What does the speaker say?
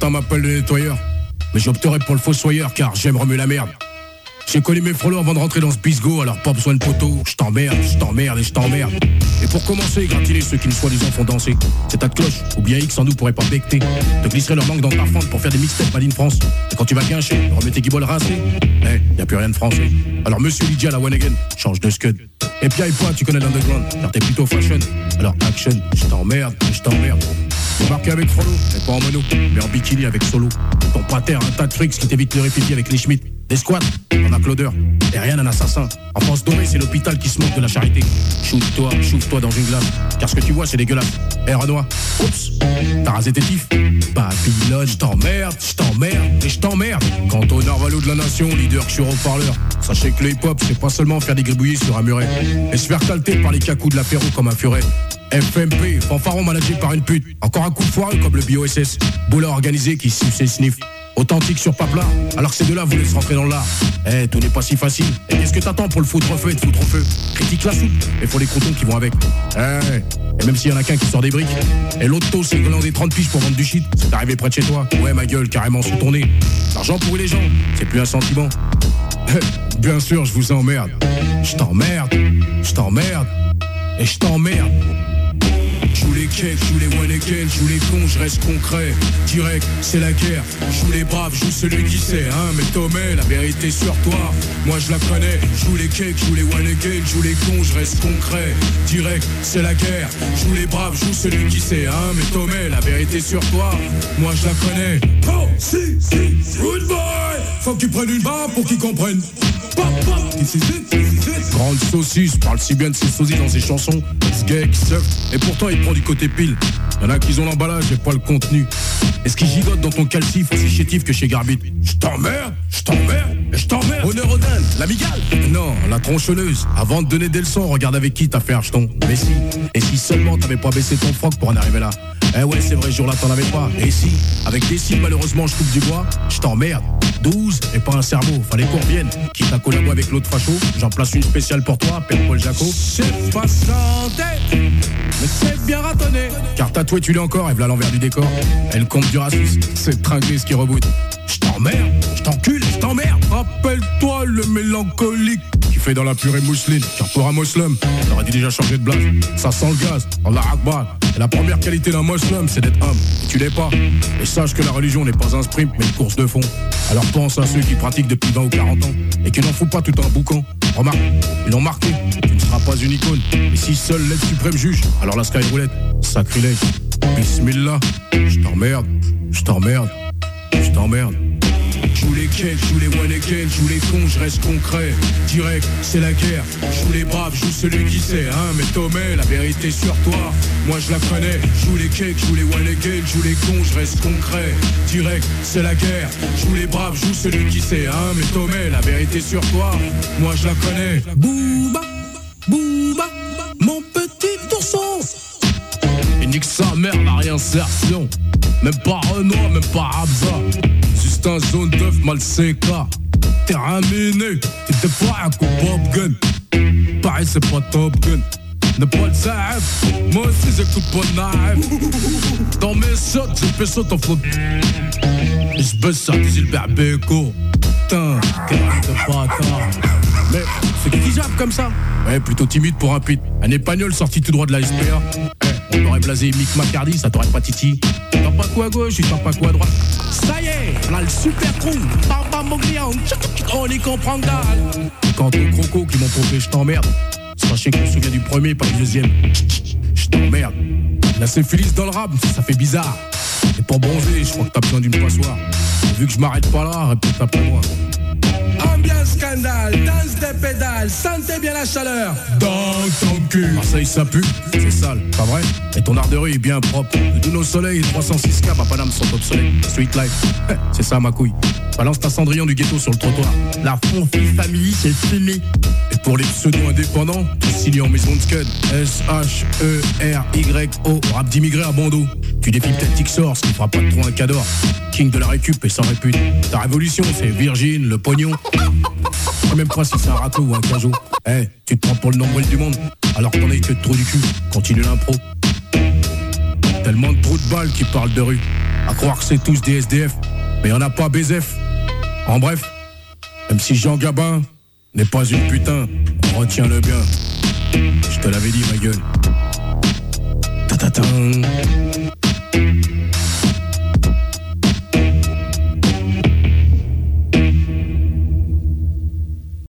certains m'appellent le nettoyeur, mais j'opterai pour le fossoyeur car j'aime remuer la merde. J'ai connu mes frolos avant de rentrer dans ce bisgo, alors pas besoin de poteau. Je t'emmerde et je t'emmerde. Et pour commencer, gratiner ceux qui nous soi-disant font danser. C'est ta cloche, ou bien X en nous pourrait pas becter. Te glisserai leur manque dans ta fente pour faire des mixtapes Made in France. Et quand tu vas guincher, remets tes guibolles rincées. Y'a plus rien de français. Alors monsieur Lydia la one again, change de scud. Et puis toi, tu connais l'underground, car t'es plutôt fashion. Alors action, je t'emmerde. Débarqué avec Frollo, mais pas en mono, mais en bikini avec Solo. Ton pater, un tas de frics qui t'évite le répéter avec les Schmitt. Des squats, on a Claudeur, et rien un assassin. En France dorée, c'est l'hôpital qui se moque de la charité. Chouffe-toi dans une glace, car ce que tu vois, c'est dégueulasse. Renoir, oups, t'as rasé tes tifs. Babylone, je t'emmerde, et je t'emmerde. Quant au narvalo de la nation, leader, je suis haut-parleur. Sachez que le hip-hop, c'est pas seulement faire des gribouillis sur un muret, et se faire calter par les cacous de l'apéro comme un furet. FMP, fanfaron managé par une pute. Encore un coup de foireux comme le BOSS. Boula organisé qui suce et sniff. Authentique sur Papla, alors que ces deux-là vous laissent rentrer dans l'art. Tout n'est pas si facile. Et qu'est-ce que t'attends pour le foutre au feu et te foutre au feu? Critique la soupe, et faut les croutons qui vont avec. Et même s'il y en a qu'un qui sort des briques, et l'autre taux c'est des 30 piges pour vendre du shit. C'est arrivé près de chez toi, ouais ma gueule, carrément sous ton nez. L'argent pourrit les gens, c'est plus un sentiment. Bien sûr je vous emmerde. Je t'emmerde, et je t'emmerde. Joue les cakes, joue les one again, joue les cons, je reste concret. Direct, c'est la guerre. Joue les braves, joue celui qui sait, hein. Mais Tomé, la vérité sur toi, moi je la connais. Joue les cakes, joue les one again, joue les cons, je reste concret. Direct, c'est la guerre. Joue les braves, joue celui qui sait, hein. Mais Tomé, la vérité sur toi, moi je la connais. Oh, si, good boy. Faut que tu prennes une barre pour qu'ils comprennent. Grande saucisse, parle si bien de ses sosies dans ses chansons. Ce gars qui surfe, et pourtant il prend du côté pile. Y'en a qui ont l'emballage et pas le contenu. Est-ce qu'il gigote dans ton calcif aussi chétif que chez Garbit? Je t'emmerde. Honneur aux dindes, l'amigale. Non, la tronçonneuse. Avant de donner des leçons, regarde avec qui t'as fait un jeton. Mais si, et si seulement t'avais pas baissé ton froc pour en arriver là. Ouais, c'est vrai, ce jour-là t'en avais pas. Et si, avec des cils malheureusement je coupe du bois, je t'emmerde. 12 et pas un cerveau, fallait qu'on revienne. Quitte à collabo avec l'autre facho, j'en place une spéciale pour toi, Père Paul Jaco. C'est pas santé, mais c'est bien ratonné. Car tatoué tu l'es encore, et v'là l'envers du décor. Et le compte du racisme, c'est tringlé ce qui reboot. Je t'emmerde, je t'encule, je t'emmerde. Rappelle-toi le mélancolique qui fait dans la purée mousseline. Car pour un musulman, t'aurais dû déjà changer de blase. Ça sent le gaz, Allah Akbar. Et la première qualité d'un musulman, c'est d'être humble. Et tu l'es pas. Et sache que la religion n'est pas un sprint, mais une course de fond. Alors pense à ceux qui pratiquent depuis 20 ou 40 ans et qui n'en foutent pas tout un boucan. Remarque, ils l'ont marqué, tu ne seras pas une icône. Et si seul l'aide suprême juge, alors la sky roulette, sacrilège. Bismillah, je t'emmerde. Joue les cakes, joue les one again, joue les cons, je reste concret. Direct, c'est la guerre. Joue les braves, joue celui qui sait, hein. Mais Tomé, la vérité sur toi, moi je la connais. Joue les cakes, joue les one again, joue les cons, je reste concret. Direct, c'est la guerre. Joue les braves, joue celui qui sait, hein. Mais Tomé, la vérité sur toi, moi je la connais. Booba, mon petit ourson. Et nique sa mère, la réinsertion. Même pas Renoir, même pas Abza. Juste un zone d'œuf mal séca. Terrain miné, t'étais pas un coup Bob Gun. Pareil c'est pas Top Gun. Ne pas le savoir, moi aussi j'écoute pas Naïf. Dans mes shots, je fais saut en flot. Et je baisse ça, Gilbert Béco. Putain, quel de bâtard. Mais c'est qui jappe comme ça? Ouais, plutôt timide pour un pit. Un épagnol sorti tout droit de la SPA. On aurait blasé Mick McCarthy, ça t'aurait pas titi. T'as pas quoi à gauche, t'as pas quoi à droite. Ça y est, on a le super crew. Papa mon client, on y comprend dalle. Quant aux crocos qui m'ont pompé, je t'emmerde. Sachez qu'on se souvient du premier, pas du deuxième. Je t'emmerde. La syphilis dans le rap, ça fait bizarre. Et pour bronzer, je crois que t'as besoin d'une passoire. Vu que je m'arrête pas là, répète après moi. Ambiance scandale, danse des pédales, sentez bien la chaleur. Dans ton cul. Marseille ça pue, c'est sale, pas vrai? Et ton art de rue est bien propre. De nos soleils, 306 K à Paname sont obsolètes. Street life, c'est ça ma couille. Balance ta Cendrillon du ghetto sur le trottoir. La Fonfille famille, c'est fumé. Et pour les pseudo-indépendants, tu signes en maison de scud. S-H-E-R-Y-O, rap d'immigré à Bondo. Tu défies peut-être Tixor, ce qui fera pas de trop un cador. King de la récup et sans répute. Ta révolution, c'est Virgin, le pognon. Je sais même pas si c'est un râteau ou un cajot. Tu te prends pour le nombril du monde, alors que t'en as que de trou du cul. Continue l'impro. Tellement de trous de balles qui parlent de rue. À croire que c'est tous des SDF, mais y'en a pas BZF. En bref, même si Jean Gabin n'est pas une putain, retiens-le bien. Je te l'avais dit, ma gueule. Ta-ta-ta.